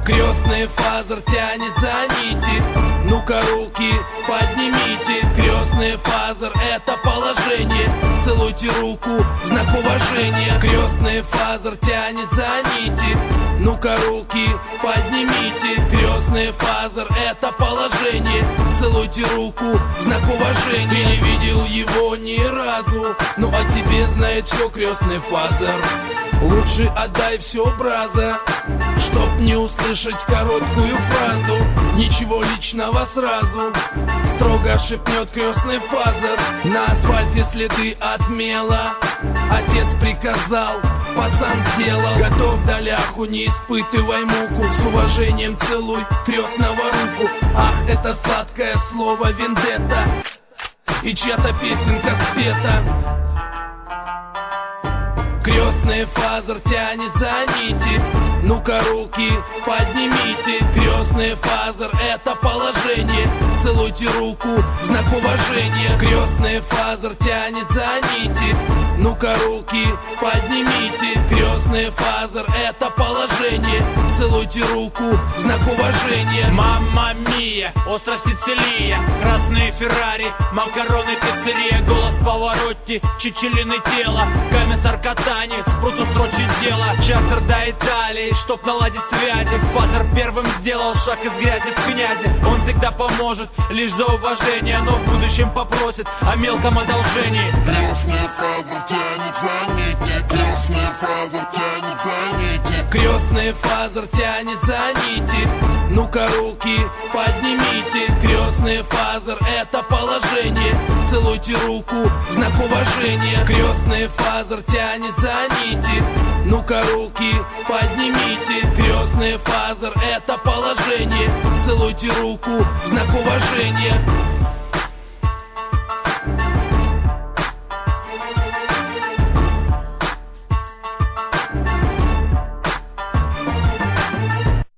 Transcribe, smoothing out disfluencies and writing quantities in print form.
Крестный фазер тянет за нити, ну-ка руки поднимите. Крестный фазер — это положение, целуйте руку в знак уважения. Крестный фазер тянет за нити, ну-ка руки поднимите. Крестный фазер — это положение, целуйте руку в знак уважения. Ты не видел его ни разу, ну а тебе знает все крестный фазер. Лучше отдай все, браза, чтоб не услышать короткую фразу. Ничего личного сразу, строго шепнет крестный фазер. На асфальте следы от мела, отец приказал, пацан сделал. Готов доляху, не испытывай муку, с уважением целуй крестного руку. Ах, это сладкое слово вендетта, и чья-то песенка спета. Крестный фазер тянет за нити, ну-ка руки поднимите. Крестный фазер — это положение, целуйте руку в знак уважения. Крестный фазер тянет за нити, ну-ка руки поднимите. Крестный фазер — это положение, целуйте руку в знак уважения. Мамма мия, остров Сицилия, красные Феррари, макароны пиццерия, голос Паваротти, чичилины тела, комиссар Катани, спруту строчит дело, чартер до Италии, чтоб наладить связи. Фазер первым сделал шаг из грязи в князи. Он всегда поможет, лишь за уважение, но в будущем попросит о мелком одолжении. Крестный фазер тянет за нити, крестный фазер тянет за нити. Крестный фазер тянет за нити, ну-ка руки поднимите. Крестный фазер — это положение, целуйте руку в знак уважения. Крестный фазер тянет за нити, ну-ка руки поднимите. Крестный фазер — это положение, целуйте руку в знак уважения.